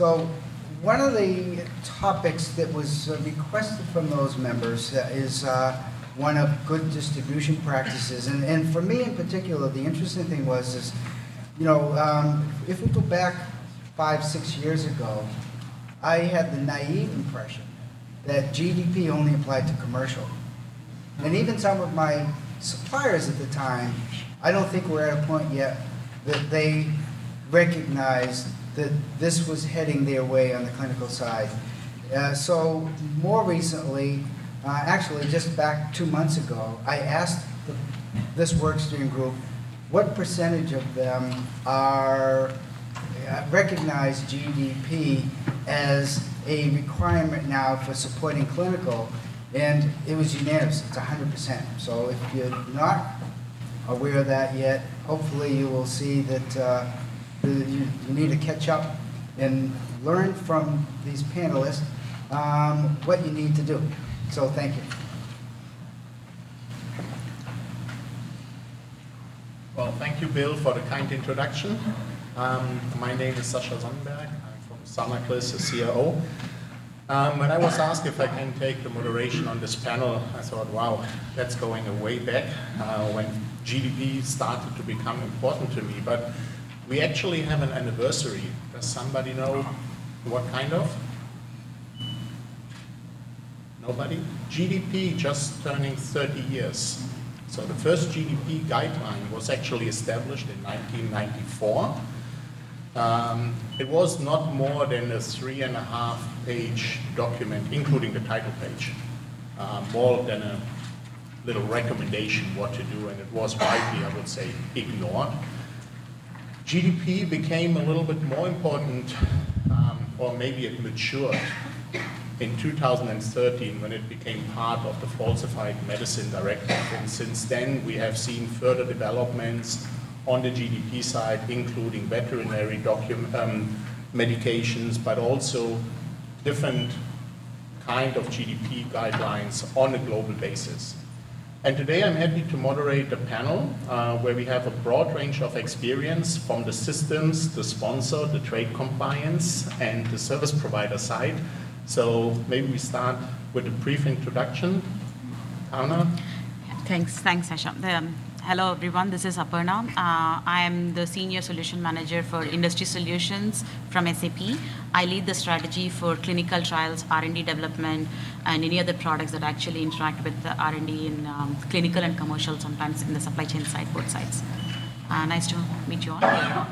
So one of the topics that was requested from those members is one of good distribution practices. And for me in particular, the interesting thing was, if we go back 5-6 years ago, I had the naive impression that GDP only applied to commercial. And even some of my suppliers at the time, I don't think we're at a point yet that they recognized that this was heading their way on the clinical side. So more recently, actually just back 2 months ago, I asked this workstream group what percentage of them are recognize GDP as a requirement now for supporting clinical, and it was unanimous. It's 100%. So if you're not aware of that yet, hopefully you will see that you need to catch up and learn from these panelists what you need to do. So thank you. Well, thank you, Bill, for the kind introduction. My name is Sascha Sonnenberg. I'm from Sarnaclis, the CRO. When I was asked if I can take the moderation on this panel, I thought, wow, that's going way back when GDP started to become important to me. But we actually have an anniversary. Does somebody know what kind of? Nobody? GDP just turning 30 years. So the first GDP guideline was actually established in 1994. It was not more than a 3.5-page document, including the title page, more than a little recommendation what to do, and it was widely, I would say, ignored. GDP became a little bit more important, or maybe it matured in 2013 when it became part of the Falsified Medicine Directive. And since then, we have seen further developments on the GDP side, including veterinary medications, but also different kind of GDP guidelines on a global basis. And today I'm happy to moderate a panel where we have a broad range of experience from the systems, the sponsor, the trade compliance, and the service provider side. So maybe we start with a brief introduction. Anna? Thanks, Sascha. Hello everyone, this is Aparna. I am the Senior Solution Manager for Industry Solutions from SAP. I lead the strategy for clinical trials, R&D development, and any other products that actually interact with the R&D in clinical and commercial, sometimes in the supply chain side, both sides. Nice to meet you all.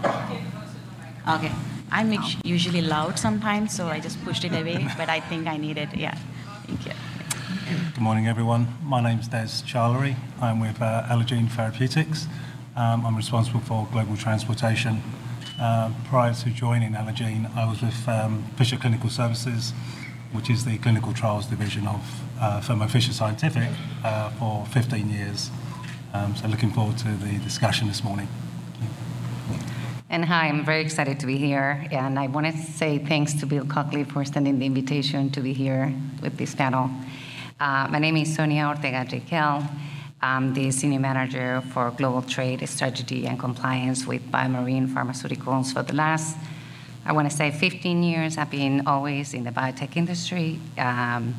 Okay. I'm usually loud sometimes, so I just pushed it away, but I think I need it. Yeah, thank you. Good morning, everyone. My name's Des Charlery. I'm with Allogene Therapeutics. I'm responsible for global transportation. Prior to joining Allogene, I was with Fisher Clinical Services, which is the clinical trials division of Thermo Fisher Scientific, for 15 years. So looking forward to the discussion this morning. And hi, I'm very excited to be here. And I want to say thanks to Bill Cockley for extending the invitation to be here with this panel. My name is Sonia Ortega Jekyll. I'm the Senior Manager for Global Trade, Strategy, and Compliance with BioMarin Pharmaceuticals. For the last, I want to say 15 years, I've been always in the biotech industry, and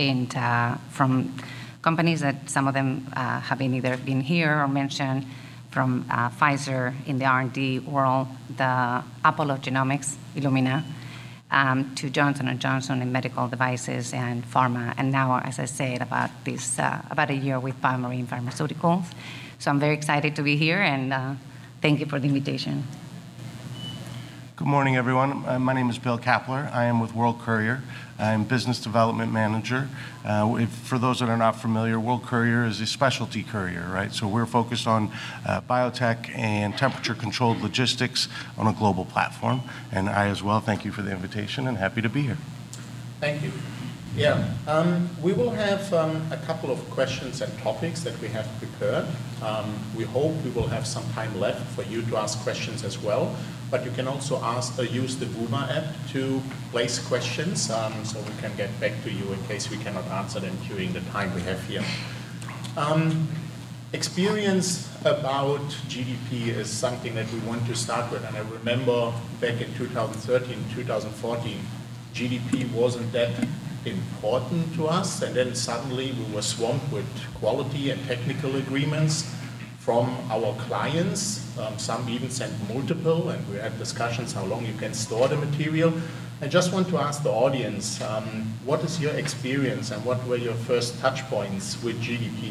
from companies that some of them have either been here or mentioned, from Pfizer in the R&D world, the Apollo Genomics, Illumina, to Johnson & Johnson in medical devices and pharma, and now, as I said, about a year with BioMarin Pharmaceuticals. So I'm very excited to be here, and thank you for the invitation. Good morning, everyone. My name is Bill Kapler. I am with World Courier. I'm Business Development Manager. For those that are not familiar, World Courier is a specialty courier, right? So we're focused on biotech and temperature-controlled logistics on a global platform. And I as well thank you for the invitation and happy to be here. Thank you. Yeah, we will have a couple of questions and topics that we have prepared. We hope we will have some time left for you to ask questions as well. But you can also use the Wuma app to place questions, so we can get back to you in case we cannot answer them during the time we have here. Experience about GDP is something that we want to start with. And I remember back in 2013, 2014, GDP wasn't that important to us. And then suddenly we were swamped with quality and technical agreements from our clients. Some even sent multiple, and we had discussions how long you can store the material. I just want to ask the audience, what is your experience and what were your first touch points with GDP?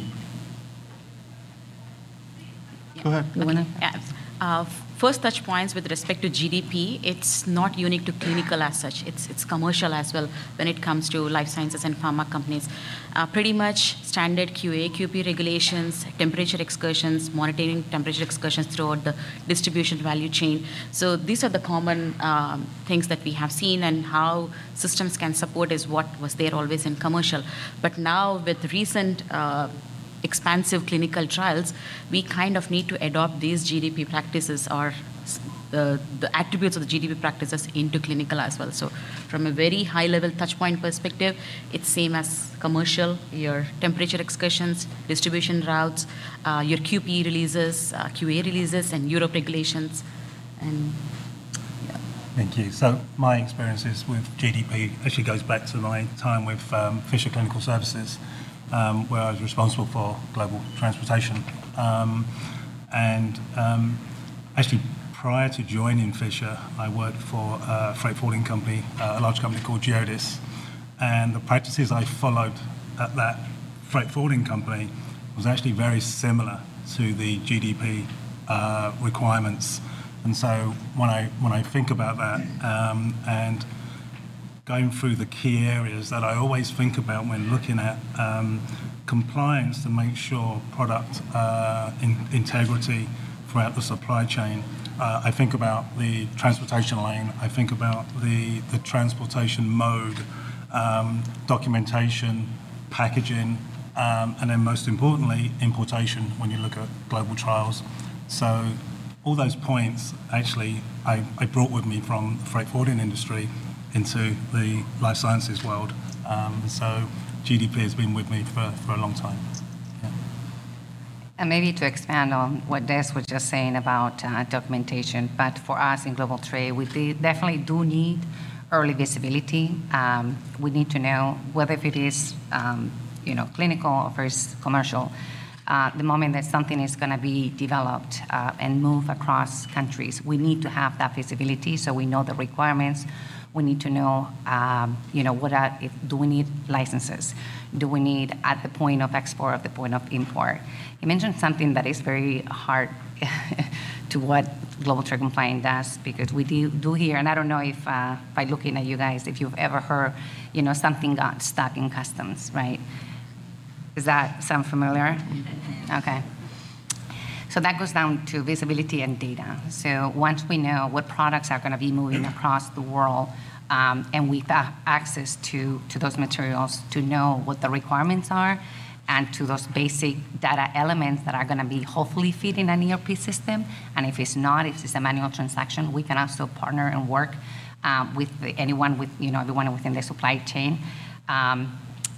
Go ahead. You wanna? Yeah. First touch points with respect to GDP, it's not unique to clinical as such. It's commercial as well when it comes to life sciences and pharma companies. Pretty much standard QA, QP regulations, temperature excursions, monitoring temperature excursions throughout the distribution value chain. So these are the common things that we have seen, and how systems can support is what was there always in commercial. But now with recent expansive clinical trials, we kind of need to adopt these GDP practices or the attributes of the GDP practices into clinical as well. So from a very high level touch point perspective, it's same as commercial, your temperature excursions, distribution routes, your QP releases, QA releases, and Europe regulations. And yeah. Thank you. So my experiences with GDP actually goes back to my time with Fisher Clinical Services, where I was responsible for global transportation. Actually, prior to joining Fisher, I worked for a freight forwarding company, a large company called Geodis. And the practices I followed at that freight forwarding company was actually very similar to the GDP requirements. And so when I think about that, and going through the key areas that I always think about when looking at compliance to make sure product integrity throughout the supply chain. I think about the transportation lane, I think about the transportation mode, documentation, packaging, and then most importantly, importation when you look at global trials. So all those points actually I brought with me from the freight forwarding industry into the life sciences world. So GDP has been with me for a long time. Yeah. And maybe to expand on what Des was just saying about documentation, but for us in global trade, we definitely do need early visibility. We need to know whether if it is clinical or if it's commercial. The moment that something is going to be developed and move across countries, we need to have that visibility so we know the requirements. We need to know, do we need licenses? Do we need at the point of export, at the point of import? You mentioned something that is very hard to what global trade compliance does, because we do hear, and I don't know if by looking at you guys, if you've ever heard, something got stuck in customs, right? Does that sound familiar? Okay. So that goes down to visibility and data. So once we know what products are going to be moving across the world, and we have access to those materials to know what the requirements are, and to those basic data elements that are going to be hopefully fit in an ERP system. And if it's not, if it's a manual transaction, we can also partner and work with everyone within the supply chain. And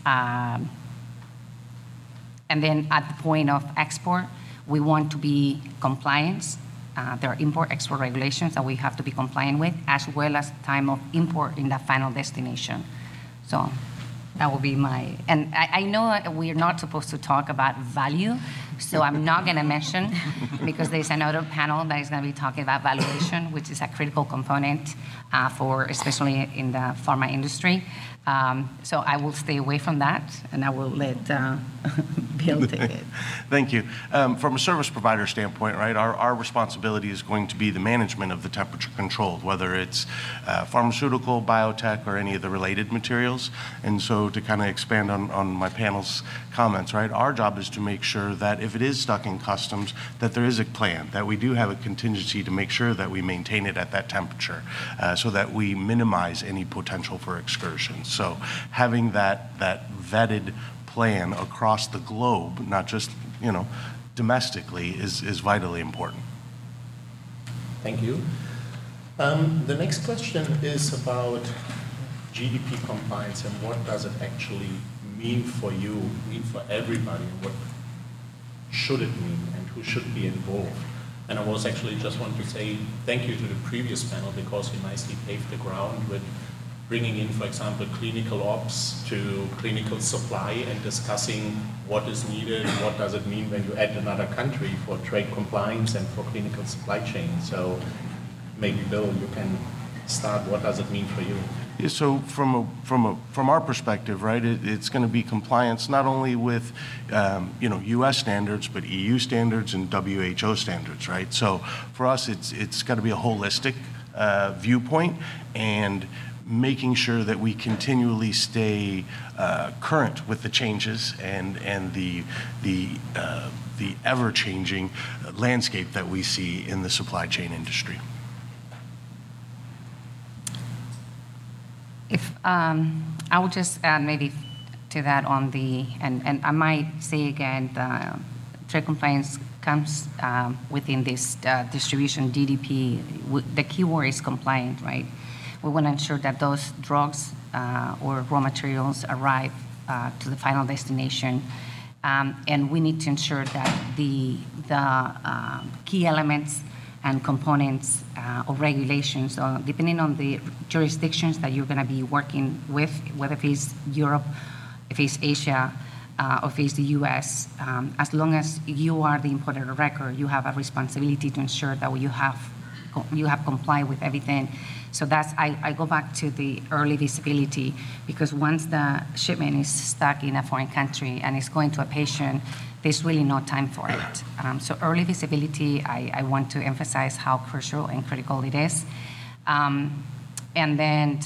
then at the point of export, we want to be compliant. There are import-export regulations that we have to be compliant with, as well as time of import in the final destination. So that will be my, and I know we're not supposed to talk about value, so I'm not going to mention, because there's another panel that is going to be talking about valuation, which is a critical component for, especially in the pharma industry. So I will stay away from that, and I will let Bill take it. Thank you. From a service provider standpoint, right, our responsibility is going to be the management of the temperature controlled, whether it's pharmaceutical, biotech, or any of the related materials. And so to kind of expand on my panel's comments, right, our job is to make sure that if it is stuck in customs, that there is a plan, that we do have a contingency to make sure that we maintain it at that temperature, so that we minimize any potential for excursions. So having that vetted plan across the globe, not just domestically, is vitally important. Thank you. The next question is about GDP compliance and what does it actually mean for you, mean for everybody? should it mean and who should be involved. And I was actually just want to say thank you to the previous panel because you nicely paved the ground with bringing in, for example, clinical ops to clinical supply and discussing what is needed, what does it mean when you add another country for trade compliance and for clinical supply chain. So maybe, Bill, you can start. What does it mean for you? So from our perspective, right, it's going to be compliance not only with U.S. standards, but EU standards and WHO standards, right? So for us, it's got to be a holistic viewpoint and making sure that we continually stay current with the changes and the ever-changing landscape that we see in the supply chain industry. If I would just add maybe to that on and I might say again, the trade compliance comes within this distribution GDP. The key word is compliant, right? We want to ensure that those drugs or raw materials arrive to the final destination, and we need to ensure that the key elements and components of regulations, depending on the jurisdictions that you're going to be working with, whether if it's Europe, if it's Asia, or if it's the US, as long as you are the importer of record, you have a responsibility to ensure that you have complied with everything. So that's, I go back to the early visibility, because once the shipment is stuck in a foreign country and it's going to a patient, there's really no time for it. So early visibility, I want to emphasize how crucial and critical it is. And then,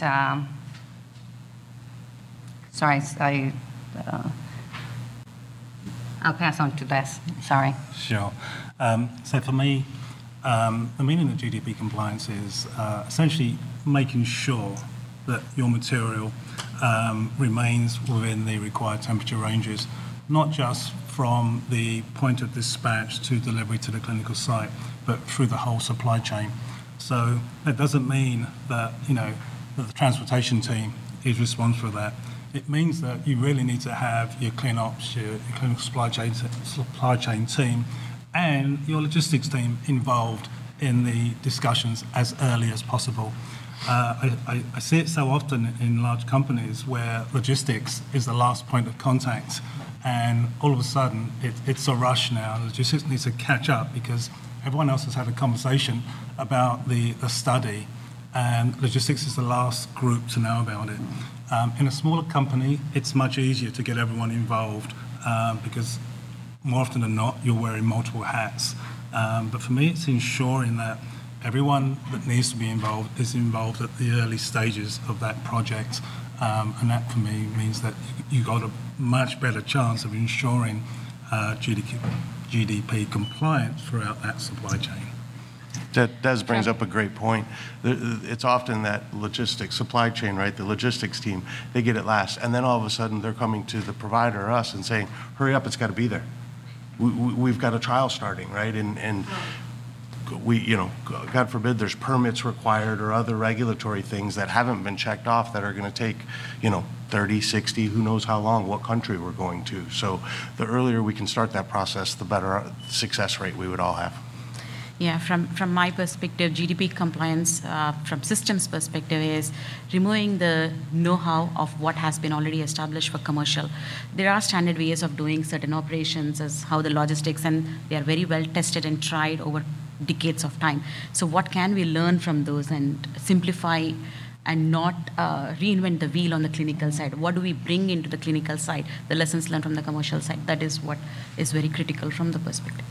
I'll pass on to Des, sorry. Sure. So for me, the meaning of GDP compliance is essentially making sure that your material remains within the required temperature ranges, not just from the point of dispatch to delivery to the clinical site, but through the whole supply chain. So that doesn't mean that, that the transportation team is responsible for that. It means that you really need to have your clean ops, your clinical supply chain team, and your logistics team involved in the discussions as early as possible. I see it so often in large companies where logistics is the last point of contact, and all of a sudden it's a rush now. Logistics needs to catch up because everyone else has had a conversation about the study, and logistics is the last group to know about it. In a smaller company, it's much easier to get everyone involved because more often than not, you're wearing multiple hats. But for me, it's ensuring that everyone that needs to be involved is involved at the early stages of that project. And that, for me, means that you've got a much better chance of ensuring GDP compliance throughout that supply chain. That Des brings up a great point. It's often that logistics, supply chain, right? The logistics team, they get it last. And then all of a sudden, they're coming to the provider or us and saying, hurry up, it's got to be there. We've got a trial starting, right? And we, God forbid, there's permits required or other regulatory things that haven't been checked off that are going to take, 30, 60, who knows how long, what country we're going to. So the earlier we can start that process, the better success rate we would all have. Yeah, from my perspective, GDP compliance from systems perspective is removing the know-how of what has been already established for commercial. There are standard ways of doing certain operations as how the logistics, and they are very well tested and tried over decades of time. So what can we learn from those and simplify and not reinvent the wheel on the clinical side? What do we bring into the clinical side, the lessons learned from the commercial side? That is what is very critical from the perspective.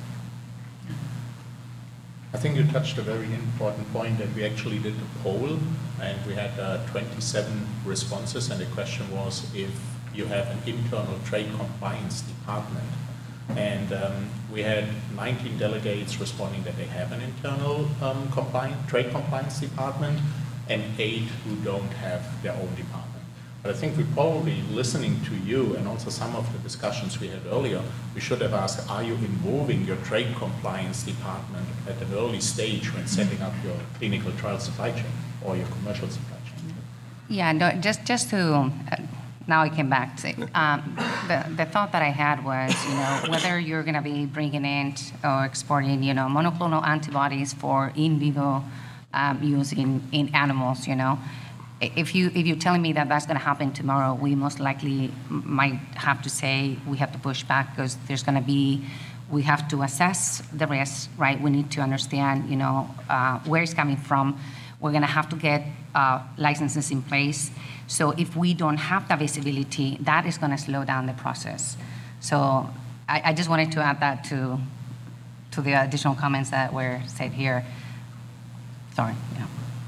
I think you touched a very important point, and we actually did a poll, and we had 27 responses, and the question was if you have an internal trade compliance department. And we had 19 delegates responding that they have an internal trade compliance department, and 8 who don't have their own department. But I think we probably, listening to you and also some of the discussions we had earlier, we should have asked, are you involving your trade compliance department at an early stage when setting up your clinical trial supply chain or your commercial supply chain? Yeah, no, just to now I came back to the thought that I had was, whether you're going to be bringing in or exporting, monoclonal antibodies for in vivo use in animals, If you're telling me that that's going to happen tomorrow, we most likely might have to say we have to push back because we have to assess the risk, right? We need to understand, where it's coming from. We're going to have to get licenses in place. So if we don't have the visibility, that is going to slow down the process. So I just wanted to add that to the additional comments that were said here. Sorry. Yeah.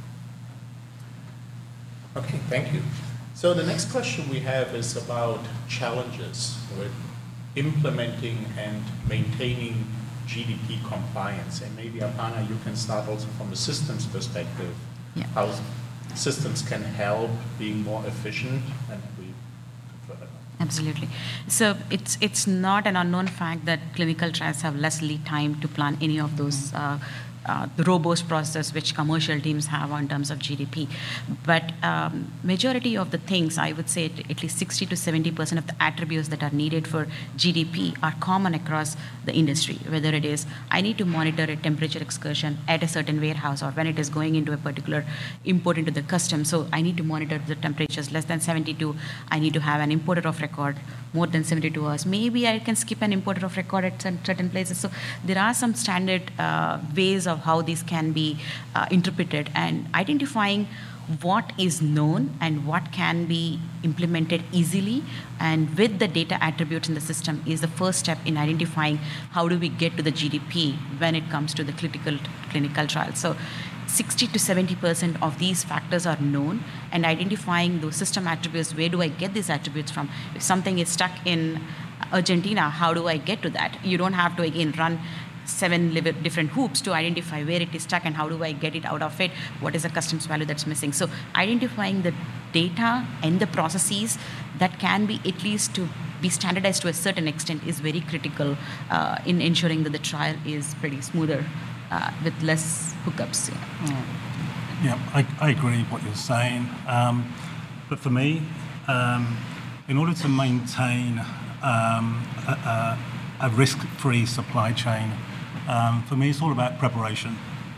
Okay, thank you. So the next question we have is about challenges with implementing and maintaining GDP compliance. And maybe, Aparna, you can start also from a systems perspective, Yeah. how systems can help being more efficient, and we further. Absolutely. So it's not an unknown fact that clinical trials have less lead time to plan any of those the robust process which commercial teams have in terms of GDP. But majority of the things, I would say at least 60 to 70% of the attributes that are needed for GDP are common across the industry, whether it is I need to monitor a temperature excursion at a certain warehouse or when it is going into a particular import into the customs. So I need to monitor the temperatures less than 72. I need to have an importer of record more than 72 hours. Maybe I can skip an importer of record at certain places. So there are some standard ways of how these can be interpreted, and identifying what is known and what can be implemented easily and with the data attributes in the system is the first step in identifying how do we get to the GDP when it comes to the clinical trials. So 60 to 70% of these factors are known, and identifying those system attributes, where do I get these attributes from? If something is stuck in Argentina, how do I get to that? You don't have to, again, run 7 different hoops to identify where it is stuck and how do I get it out of it, what is the customs value that's missing. So identifying the data and the processes that can be at least to be standardized to a certain extent is very critical in ensuring that the trial is pretty smoother with less hookups. Yeah, I agree with what you're saying. But for me, in order to maintain a risk-free supply chain, for me, it's all about preparation.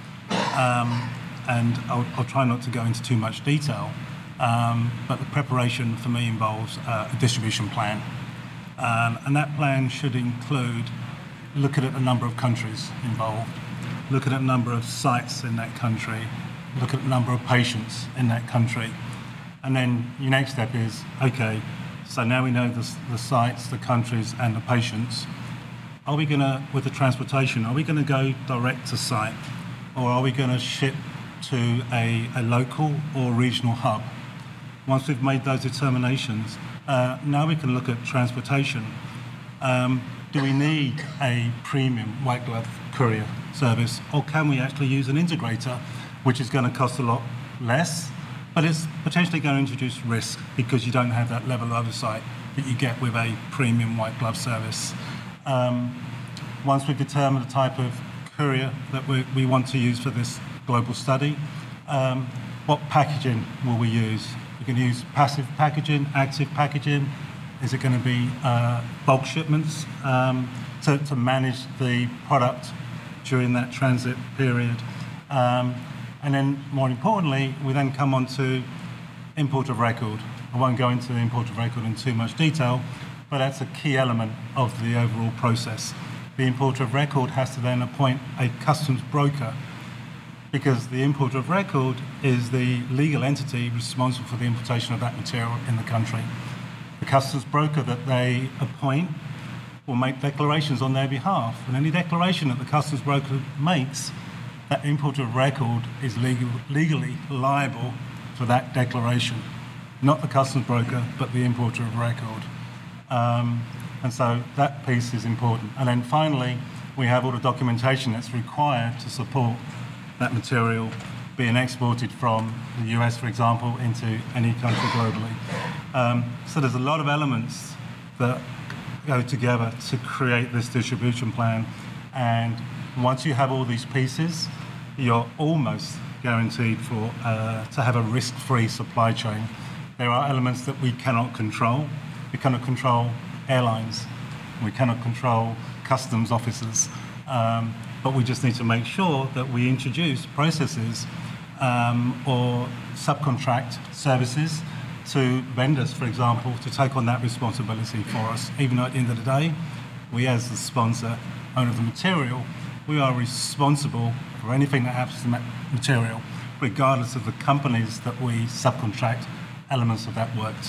And I'll try not to go into too much detail, but the preparation for me involves a distribution plan. And that plan should include looking at the number of countries involved, looking at the number of sites in that country, look at the number of patients in that country. And then your next step is, okay, so now we know the sites, the countries, and the patients. Are we going to, with the transportation, are we going to go direct to site, or are we going to ship to a local or regional hub? Once we've made those determinations, now we can look at transportation. Do we need a premium white glove courier service, or can we actually use an integrator, which is going to cost a lot less, but it's potentially going to introduce risk because you don't have that level of oversight that you get with a premium white glove service. Once we've determined the type of courier that we want to use for this global study, what packaging will we use? We can use passive packaging, active packaging. Is it going to be bulk shipments to manage the product during that transit period? And then, more importantly, we then come on to import of record. I won't go into the import of record in too much detail, but that's a key element of the overall process. The importer of record has to then appoint a customs broker, because the importer of record is the legal entity responsible for the importation of that material in the country. The customs broker that they appoint will make declarations on their behalf, and any declaration that the customs broker makes, that importer of record is legally liable for that declaration. Not the customs broker, but the importer of record. And so that piece is important. And then finally, we have all the documentation that's required to support that material being exported from the US, for example, into any country globally. So there's a lot of elements that go together to create this distribution plan. And once you have all these pieces, you're almost guaranteed to have a risk-free supply chain. There are elements that we cannot control. We cannot control airlines. We cannot control customs officers. But we just need to make sure that we introduce processes or subcontract services to vendors, for example, to take on that responsibility for us. Even though at the end of the day, we as the sponsor, owner of the material, we are responsible for anything that happens to material, regardless of the companies that we subcontract elements of that work to.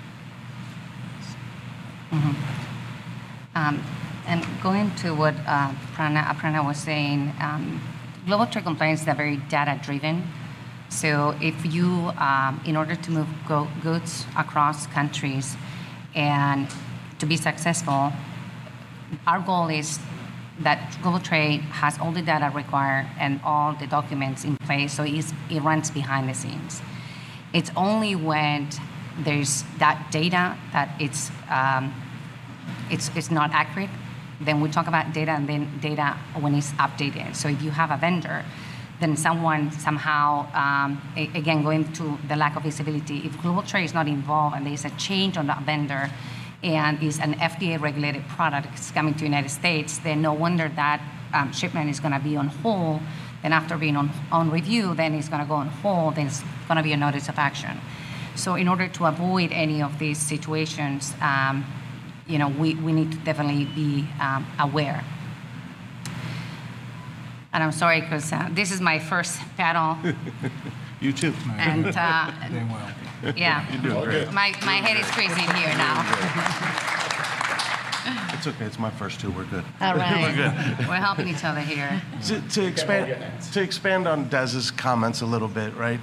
And going to what Aparna was saying, global trade compliance is very data-driven. So if you, in order to move goods across countries and to be successful, our goal is that global trade has all the data required and all the documents in place, so it runs behind the scenes. It's only when there's that data that it's not accurate, then we talk about data, and then data when it's updated. So if you have a vendor, then someone somehow, again, going to the lack of visibility, if global trade is not involved and there's a change on that vendor and is an FDA-regulated product that's coming to the United States, then no wonder that shipment is going to be on hold. Then after being on review, then it's going to go on hold, then it's going to be a notice of action. So in order to avoid any of these situations, we need to definitely be aware. And I'm sorry, because this is my first panel. You too. And Doing well. yeah, You're doing great. my head is crazy here now. It's okay. It's my first two. We're good. All right. We're good. We're helping each other here. To expand on Des's comments a little bit, right?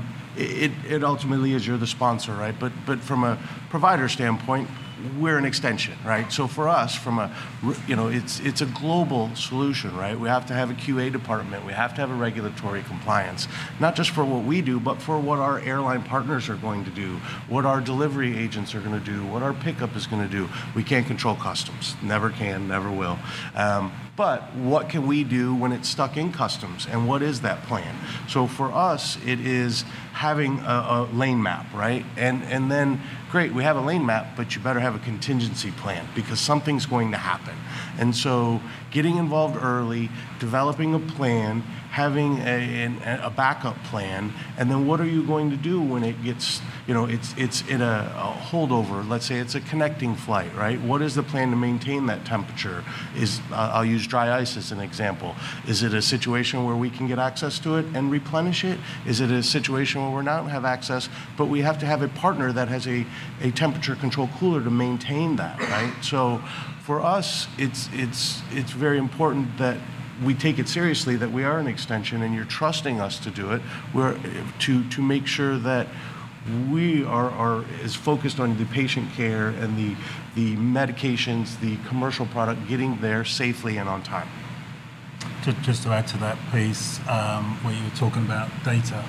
It ultimately is you're the sponsor, right? But from a provider standpoint, we're an extension, right? So for us, it's a global solution, right? We have to have a QA department. We have to have a regulatory compliance, not just for what we do, but for what our airline partners are going to do, what our delivery agents are going to do, what our pickup is going to do. We can't control customs. Never can, never will. But what can we do when it's stuck in customs, and what is that plan? So for us, it is having a lane map, right? And then, great, we have a lane map, but you better have a contingency plan because something's going to happen. And so getting involved early, developing a plan, having a backup plan, and then what are you going to do when it gets, it's in a holdover, let's say it's a connecting flight, right? What is the plan to maintain that temperature? I'll use dry ice as an example. Is it a situation where we can get access to it and replenish it? Is it a situation where we're not have access, but we have to have a partner that has a temperature control cooler to maintain that, right? So for us, it's very important that we take it seriously, that we are an extension and you're trusting us to do it. We're to make sure that we are as focused on the patient care and the medications, the commercial product getting there safely and on time. Just to add to that piece where you were talking about data,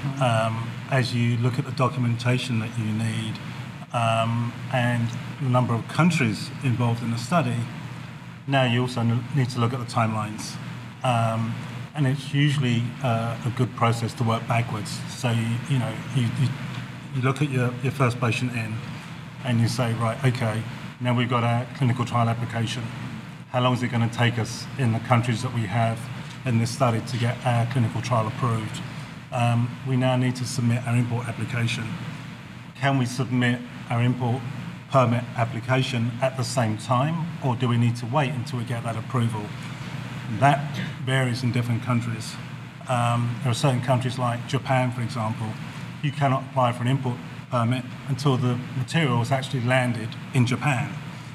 as you look at the documentation that you need and the number of countries involved in the study, now you also need to look at the timelines. And it's usually a good process to work backwards. So you look at your first patient in and you say, right, okay, now we've got our clinical trial application. How long is it going to take us in the countries that we have in this study to get our clinical trial approved? We now need to submit our import application. Can we submit our import permit application at the same time, or do we need to wait until we get that approval? That varies in different countries. There are certain countries like Japan, for example, you cannot apply for an import permit until the material is actually landed in Japan.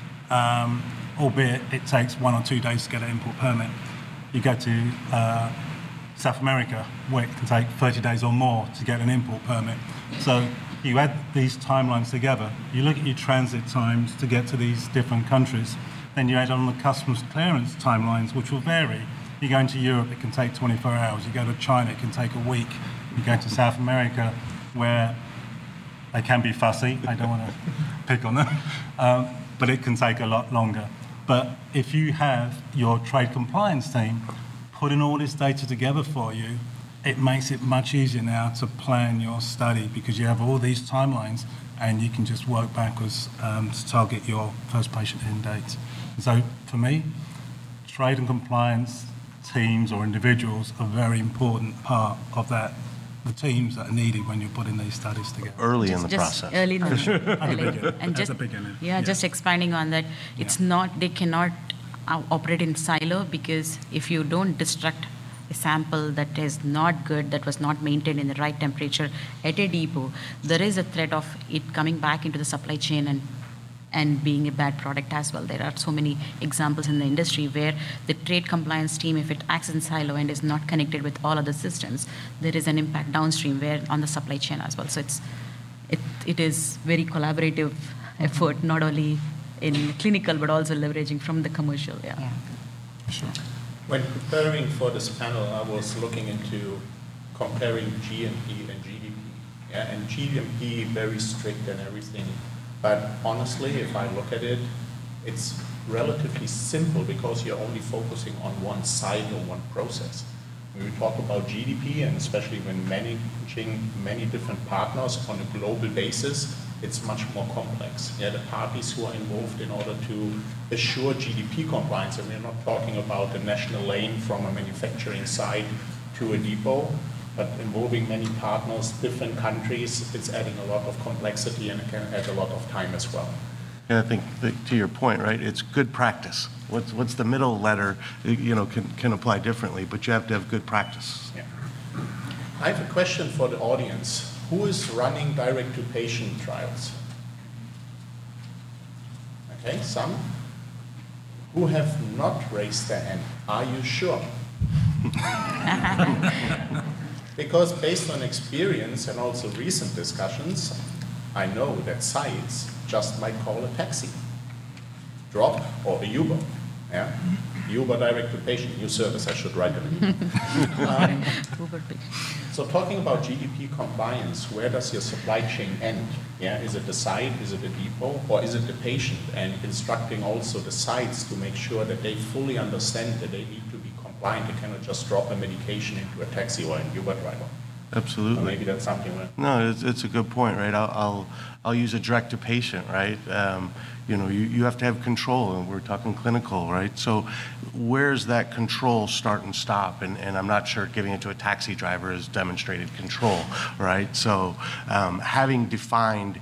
Albeit it takes 1 or 2 days to get an import permit. You go to South America, where it can take 30 days or more to get an import permit. So you add these timelines together, you look at your transit times to get to these different countries, then you add on the customs clearance timelines, which will vary. You go into Europe, it can take 24 hours. You go to China, it can take a week. You go to South America, where they can be fussy. I don't want to pick on them, but it can take a lot longer. But if you have your trade compliance team putting all this data together for you, it makes it much easier now to plan your study because you have all these timelines and you can just work backwards to target your first patient end date. So for me, trade and compliance teams or individuals are a very important part of that, the teams that are needed when you're putting these studies together. Early in the Just process. early in the beginning. and At just the beginning. yeah, Yeah. just expanding on that. It's not they cannot operate in silo because if you don't destruct a sample that is not good, that was not maintained in the right temperature at a depot, there is a threat of it coming back into the supply chain and being a bad product as well. There are so many examples in the industry where the trade compliance team, if it acts in silo and is not connected with all other systems, there is an impact downstream where on the supply chain as well. So it is very collaborative effort, not only in clinical but also leveraging from the commercial. Yeah. Sure. When preparing for this panel, I was looking into comparing GMP and GDP. Yeah, and GMP very strict and everything. But honestly, if I look at it, it's relatively simple because you're only focusing on one side or one process. When we talk about GDP, and especially when managing many different partners on a global basis, it's much more complex. Yeah, the parties who are involved in order to assure GDP compliance, and we're not talking about a national lane from a manufacturing site to a depot, but involving many partners, different countries, it's adding a lot of complexity and it can add a lot of time as well. And I think that, to your point, right, it's good practice. What's the middle letter, can apply differently, but you have to have good practice. Yeah. I have a question for the audience. Who is running direct-to-patient trials? Okay, some. Who have not raised their hand? Are you sure? Because based on experience and also recent discussions, I know that sites just might call a taxi, drop, or a Uber. Yeah? Uber direct to patient, new service, I should write it. So talking about GDP compliance, where does your supply chain end? Yeah, is it the site, is it the depot, or is it the patient? And instructing also the sites to make sure that they fully understand that they need to be compliant. They cannot just drop a medication into a taxi or an Uber driver. Absolutely. Or maybe that's something where... No, it's a good point, right? I'll use a direct to patient, right? You have to have control, and we're talking clinical, right? So where's that control start and stop? And I'm not sure giving it to a taxi driver has demonstrated control, right? So having defined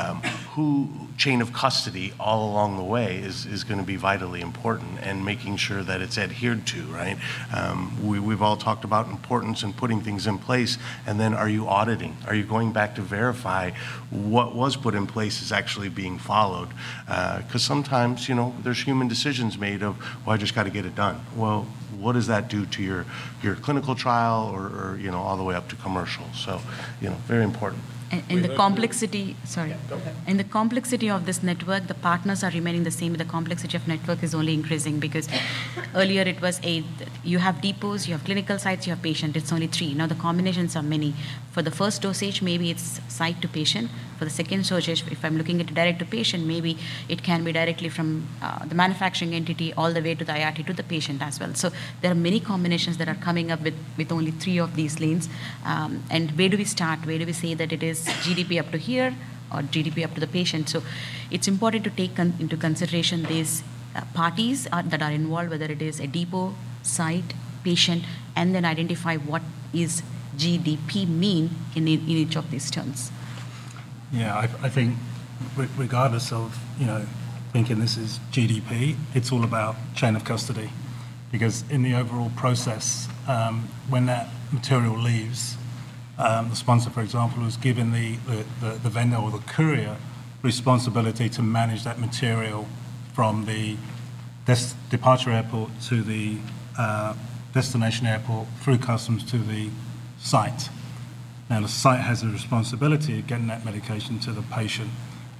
who chain of custody all along the way is going to be vitally important, and making sure that it's adhered to, right? We've all talked about importance in putting things in place, and then are you auditing? Are you going back to verify what was put in place is actually being followed? Because sometimes, there's human decisions made of, well, I just got to get it done. Well, what does that do to your clinical trial or all the way up to commercial? So, very important. And the complexity, sorry, Yeah, go ahead. and the complexity of this network, the partners are remaining the same, but the complexity of network is only increasing because earlier it was you have depots, you have clinical sites, you have patient, it's only 3. Now the combinations are many. For the first dosage, maybe it's site to patient. For the second dosage, if I'm looking at direct to patient, maybe it can be directly from the manufacturing entity all the way to the IRT to the patient as well. So there are many combinations that are coming up with only 3 of these lanes. And where do we start? Where do we say that it is GDP up to here or GDP up to the patient? So it's important to take into consideration these parties that are involved, whether it is a depot, site, patient, and then identify what is GDP mean in each of these terms. Yeah, I think regardless of, thinking this is GDP, it's all about chain of custody. Because in the overall process, when that material leaves, the sponsor, for example, was given the vendor or the courier responsibility to manage that material from the departure airport to the destination airport, through customs to the site. Now, the site has a responsibility of getting that medication to the patient.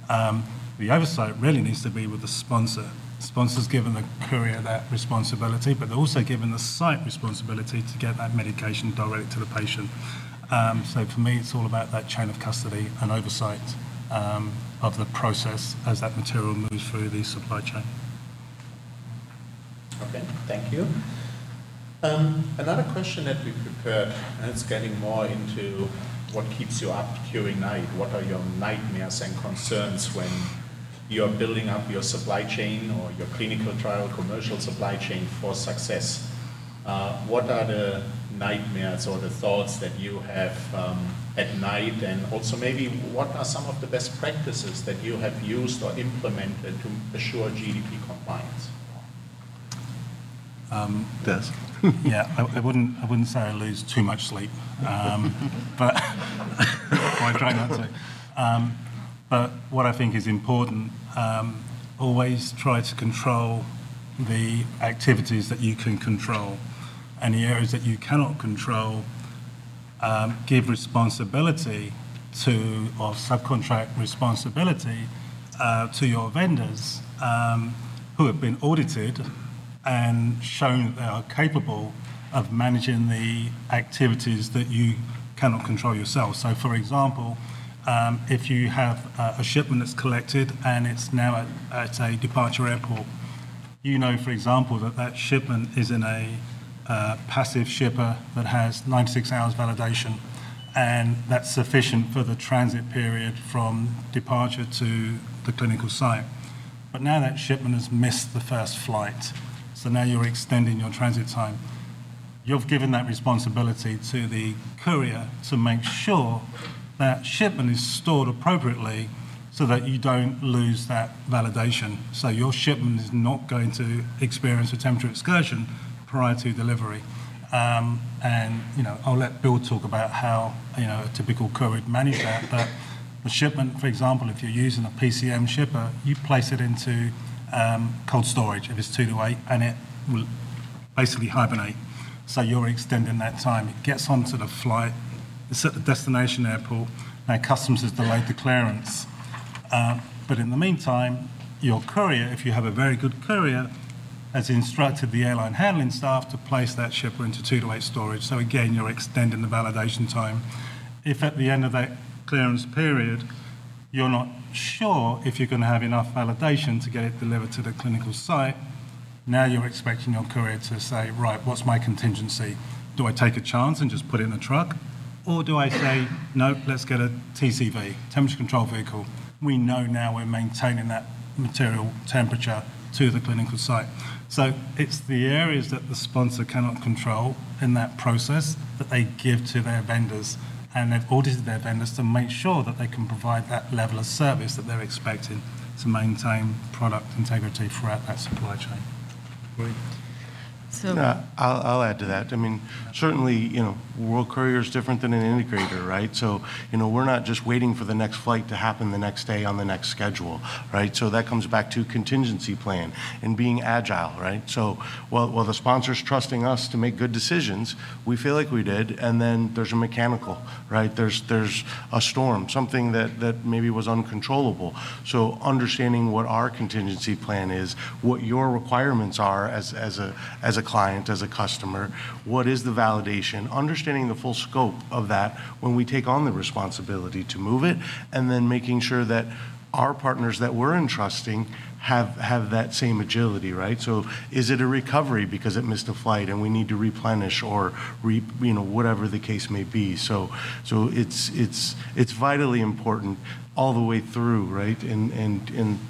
The oversight really needs to be with the sponsor. The sponsor's given the courier that responsibility, but they're also given the site responsibility to get that medication directly to the patient. So for me, it's all about that chain of custody and oversight of the process as that material moves through the supply chain. Okay, thank you. Another question that we prepared, and it's getting more into what keeps you up during night. What are your nightmares and concerns when you're building up your supply chain or your clinical trial commercial supply chain for success? What are the nightmares or the thoughts that you have at night, and also maybe what are some of the best practices that you have used or implemented to assure GDP compliance? Des? Yeah, I wouldn't say I lose too much sleep, but I try not to. But what I think is important, always try to control the activities that you can control, and the areas that you cannot control, give responsibility to, or subcontract responsibility to your vendors who have been audited and shown that they are capable of managing the activities that you cannot control yourself. So for example, if you have a shipment that's collected and it's now at a departure airport, you know, for example, that that shipment is in a passive shipper that has 96 hours validation, and that's sufficient for the transit period from departure to the clinical site. But now that shipment has missed the first flight, so now you're extending your transit time. You've given that responsibility to the courier to make sure that shipment is stored appropriately so that you don't lose that validation. So your shipment is not going to experience a temperature excursion prior to delivery. And, you know, I'll let Bill talk about how, you know, a typical courier would manage that. But the shipment, for example, if you're using a PCM shipper, you place it into cold storage if it's 2 to 8, and it will basically hibernate. So you're extending that time. It gets onto the flight, it's at the destination airport. Now customs has delayed the clearance. But in the meantime, your courier, if you have a very good courier, has instructed the airline handling staff to place that shipper into 2 to 8 storage. So again, you're extending the validation time. If at the end of that clearance period, you're not sure if you're going to have enough validation to get it delivered to the clinical site, now you're expecting your courier to say, right, what's my contingency? Do I take a chance and just put it in a truck? Or do I say, no, let's get a TCV, temperature control vehicle. We know now we're maintaining that material temperature to the clinical site. So it's the areas that the sponsor cannot control in that process that they give to their vendors. And they've audited their vendors to make sure that they can provide that level of service that they're expecting to maintain product integrity throughout that supply chain. Great. So, I'll add to that. I mean, certainly, you know, World Courier is different than an integrator, right? So, you know, we're not just waiting for the next flight to happen the next day on the next schedule, right? So that comes back to contingency plan and being agile, right? So while the sponsor's trusting us to make good decisions, we feel like we did, and then there's a mechanical, right? There's a storm, something that maybe was uncontrollable. So understanding what our contingency plan is, what your requirements are as a client, as a customer, what is the validation, understanding the full scope of that when we take on the responsibility to move it, and then making sure that our partners that we're entrusting have that same agility, right? So is it a recovery because it missed a flight and we need to replenish, or whatever the case may be. So it's vitally important all the way through, right? And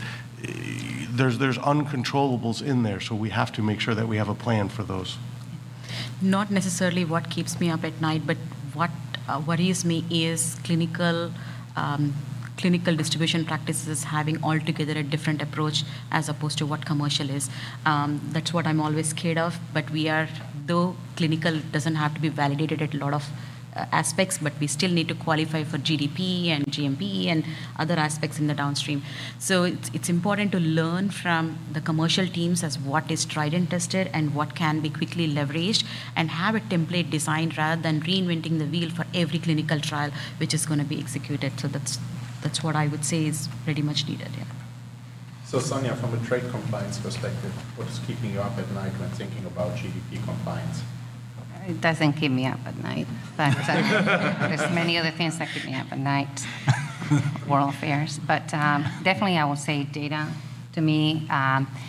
there's uncontrollables in there, so we have to make sure that we have a plan for those. not necessarily what keeps me up at night, but what worries me is clinical distribution practices having altogether a different approach as opposed to what commercial is. That's what I'm always scared of, but though clinical doesn't have to be validated at a lot of aspects, but we still need to qualify for GDP and GMP and other aspects in the downstream. So it's important to learn from the commercial teams as what is tried and tested and what can be quickly leveraged, and have a template designed rather than reinventing the wheel for every clinical trial which is going to be executed. So that's what I would say is pretty much needed. Yeah. So Sonia, from a trade compliance perspective, what is keeping you up at night when thinking about GDP compliance? It doesn't keep me up at night, but there's many other things that keep me up at night, world affairs. But definitely I would say data to me.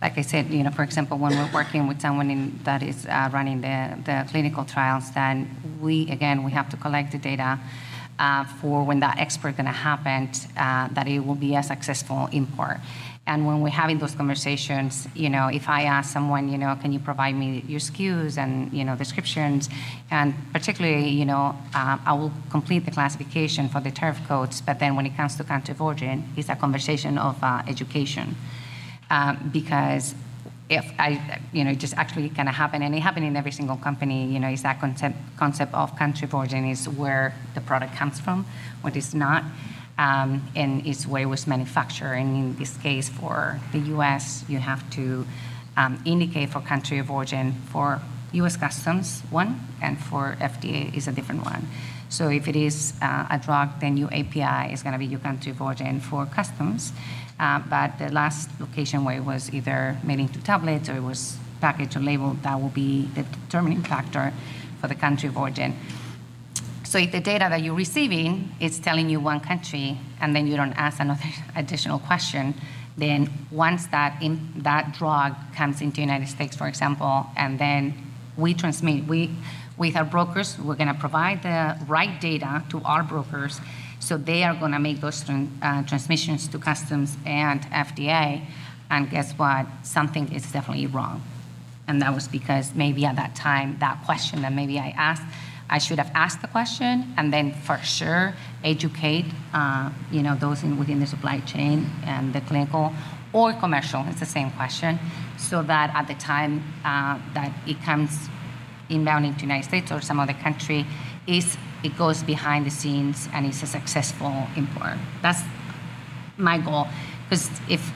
like I said, for example, when we're working with someone that is running the clinical trials, then we have to collect the data for when that export going to happen, that it will be a successful import. And when we're having those conversations, if I ask someone, can you provide me your SKUs and, descriptions, and particularly, I will complete the classification for the tariff codes, but then when it comes to country of origin, it's a conversation of education. Because if it just actually kind of happen, and it happened in every single company, is that concept of country of origin is where the product comes from, what is not. And it's where it was manufactured. And in this case, for the U.S., you have to indicate for country of origin for U.S. Customs one, and for FDA is a different one. So if it is a drug, then your API is going to be your country of origin for customs. But the last location where it was either made into tablets or it was packaged or labeled, that will be the determining factor for the country of origin. So if the data that you're receiving is telling you one country, and then you don't ask another additional question, then once that drug comes into the United States, for example, and then we transmit, with our brokers, we're going to provide the right data to our brokers, so they are going to make those transmissions to Customs and FDA, and guess what? Something is definitely wrong. And that was because maybe at that time, that question that maybe I asked, I should have asked the question, and then for sure educate, those within the supply chain and the clinical or commercial. It's the same question, so that at the time that it comes inbound into the United States or some other country, it goes behind the scenes and it's a successful import. That's my goal. Because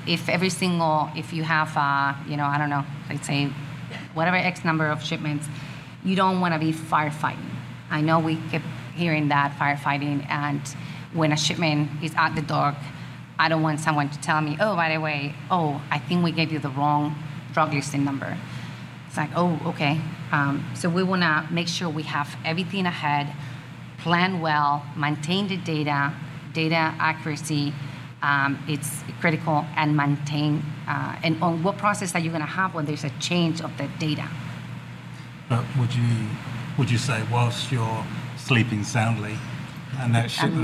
if you have, I don't know, let's say whatever X number of shipments, you don't want to be firefighting. I know we keep hearing that, firefighting, and when a shipment is at the dock, I don't want someone to tell me, oh, by the way, I think we gave you the wrong drug listing number. It's like, oh, okay. So we want to make sure we have everything ahead, plan well, maintain the data accuracy, it's critical, and maintain, and on what process are you going to have when there's a change of the data? But would you say whilst you're sleeping soundly and that shipment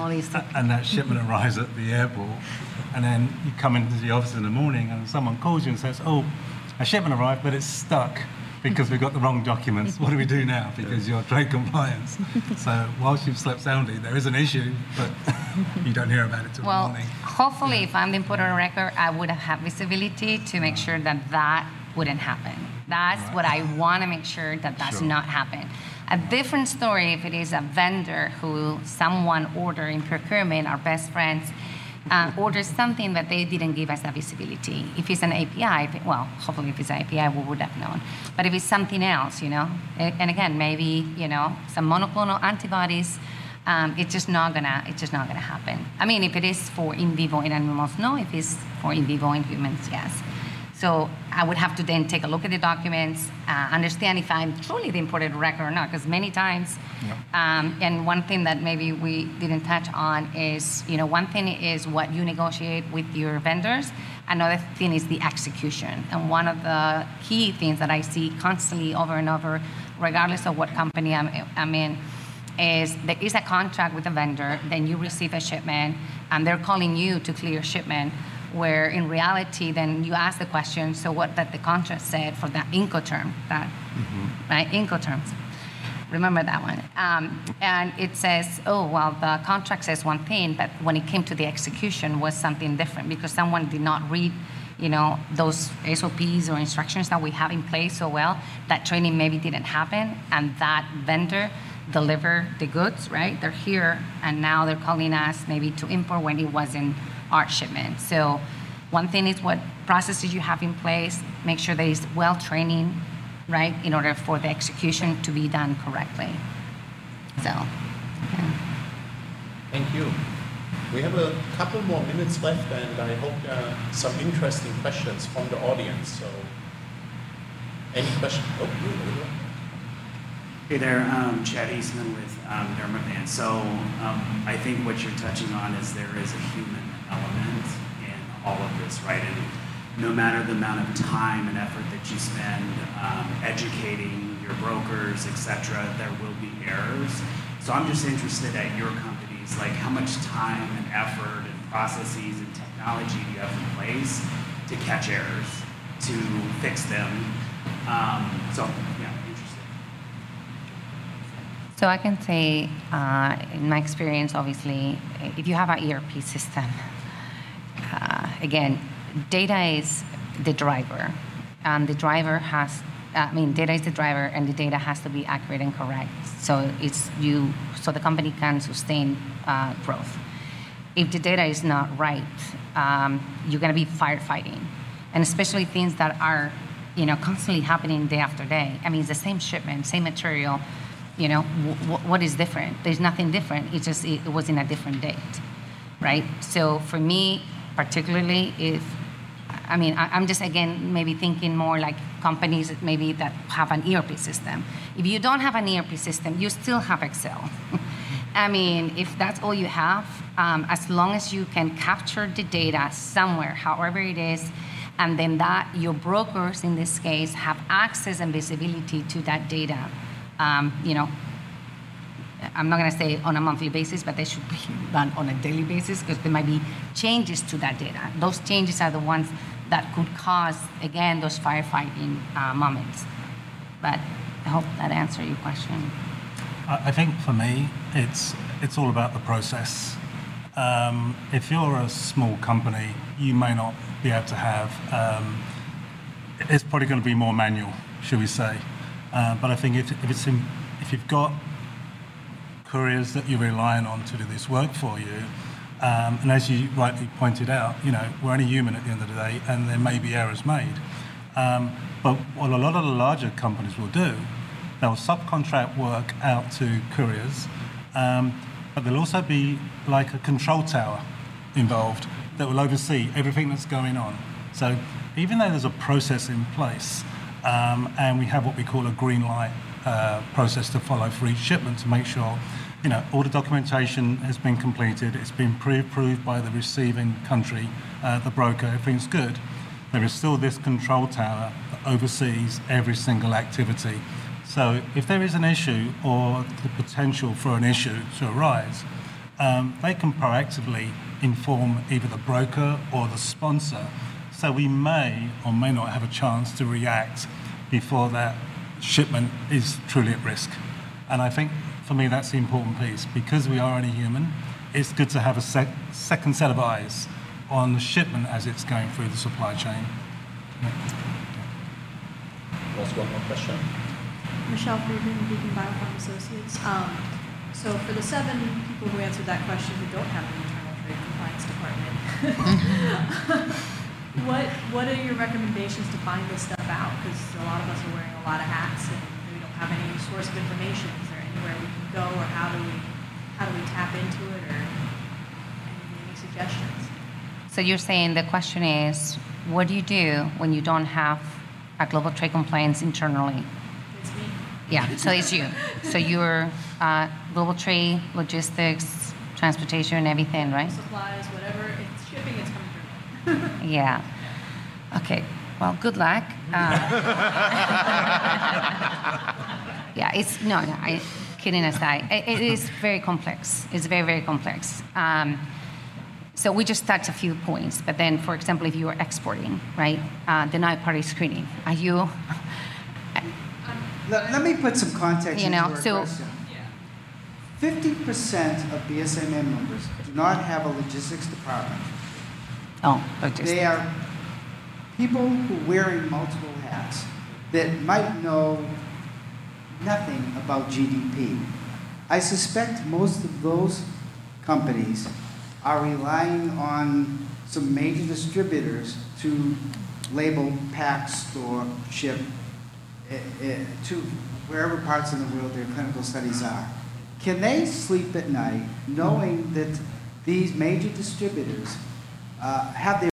arrives at the airport, and then you come into the office in the morning and someone calls you and says, oh, a shipment arrived, but it's stuck because we've got the wrong documents. What do we do now? Because you're trade compliance. So whilst you've slept soundly, there is an issue, but you don't hear about it till the morning. Hopefully, if I'm the importer on record, I would have visibility to make sure that wouldn't happen. That's what I want to make sure that does not happen. A different story if it is a vendor who someone ordered in procurement, our best friends, orders something that they didn't give us that visibility. If it's an API, hopefully if it's an API, we would have known. But if it's something else, and again, maybe, some monoclonal antibodies, it's just not gonna happen. I mean, if it is for in vivo in animals, no. If it's for in vivo in humans, yes. So I would have to then take a look at the documents, understand if I'm truly the imported record or not, because many times, and one thing that maybe we didn't touch on is, one thing is what you negotiate with your vendors, another thing is the execution. And one of the key things that I see constantly over and over, regardless of what company I'm in, is there is a contract with a vendor, then you receive a shipment, and they're calling you to clear shipment, where in reality, then you ask the question, so what that the contract said for that Incoterm, right? Incoterms. Remember that one. And it says, the contract says one thing, but when it came to the execution was something different because someone did not read, those SOPs or instructions that we have in place so well, that training maybe didn't happen, and that vendor delivered the goods, right? They're here, and now they're calling us maybe to import when it wasn't our shipment. So one thing is what processes you have in place, make sure that it's well training, right, in order for the execution to be done correctly. So, yeah. Thank you. We have a couple more minutes left, and I hope there are some interesting questions from the audience. So, any questions? Hey there, Chad Eastman with Dermavan. So I think what you're touching on is there is a human element in all of this, right? And no matter the amount of time and effort that you spend educating your brokers, et cetera, there will be errors. So I'm just interested at your companies, like how much time and effort and processes and technology do you have in place to catch errors, to fix them? So yeah, interested. So I can say, in my experience, obviously, if you have an ERP system, again, data is the driver, and the driver has, data is the driver, and the data has to be accurate and correct. So so the company can sustain growth. If the data is not right, you're going to be firefighting, and especially things that are, constantly happening day after day. I mean, it's the same shipment, same material. What is different? There's nothing different. It's just it was in a different date, right? So for me, particularly, I'm just, again, maybe thinking more like companies maybe that have an ERP system. If you don't have an ERP system, you still have Excel. If that's all you have, as long as you can capture the data somewhere, however it is, and then that your brokers, in this case, have access and visibility to that data, I'm not going to say on a monthly basis, but they should be done on a daily basis because there might be changes to that data. Those changes are the ones that could cause, again, those firefighting moments. But I hope that answered your question. I think for me, it's all about the process. If you're a small company, you may not be able to have, it's probably going to be more manual, should we say. But I think if you've got couriers that you're relying on to do this work for you, and as you rightly pointed out, we're only human at the end of the day, and there may be errors made. But what a lot of the larger companies will do, they'll subcontract work out to couriers, but there'll also be like a control tower involved that will oversee everything that's going on. So even though there's a process in place, and we have what we call a green light process to follow for each shipment to make sure, all the documentation has been completed, it's been pre-approved by the receiving country, the broker, everything's good. There is still this control tower that oversees every single activity. So if there is an issue or the potential for an issue to arise, they can proactively inform either the broker or the sponsor. So we may or may not have a chance to react before that shipment is truly at risk. And I think for me that's the important piece. Because we are only human, it's good to have a second set of eyes on the shipment as it's going through the supply chain. Was one more question? Michelle Friedman, Beacon Biopharm Associates. So for the 7 people who answered that question who don't have an internal trade compliance department, what are your recommendations to find this stuff out? Because a lot of us are wearing a lot of hats and we don't have any source of information. Is there anywhere we can go, or how do we tap into it, or any suggestions? So you're saying the question is, what do you do when you don't have a global trade compliance internally? It's me. Yeah, so it's you. So you're global trade, logistics, transportation, and everything, right? Supplies, whatever. It's shipping, it's coming through. Yeah. Okay. Well, good luck. Yeah, kidding aside, it is very complex. It's very, very complex. So we just touched a few points, but then, for example, if you are exporting, right, denied party screening, are you? Let me put some context into our so, question. 50% of BSMA members do not have a logistics department. Oh, logistics. They are people who are wearing multiple hats that might know nothing about GDP. I suspect most of those companies are relying on some major distributors to label, pack, store, ship to wherever parts of the world their clinical studies are. Can they sleep at night knowing that these major distributors have their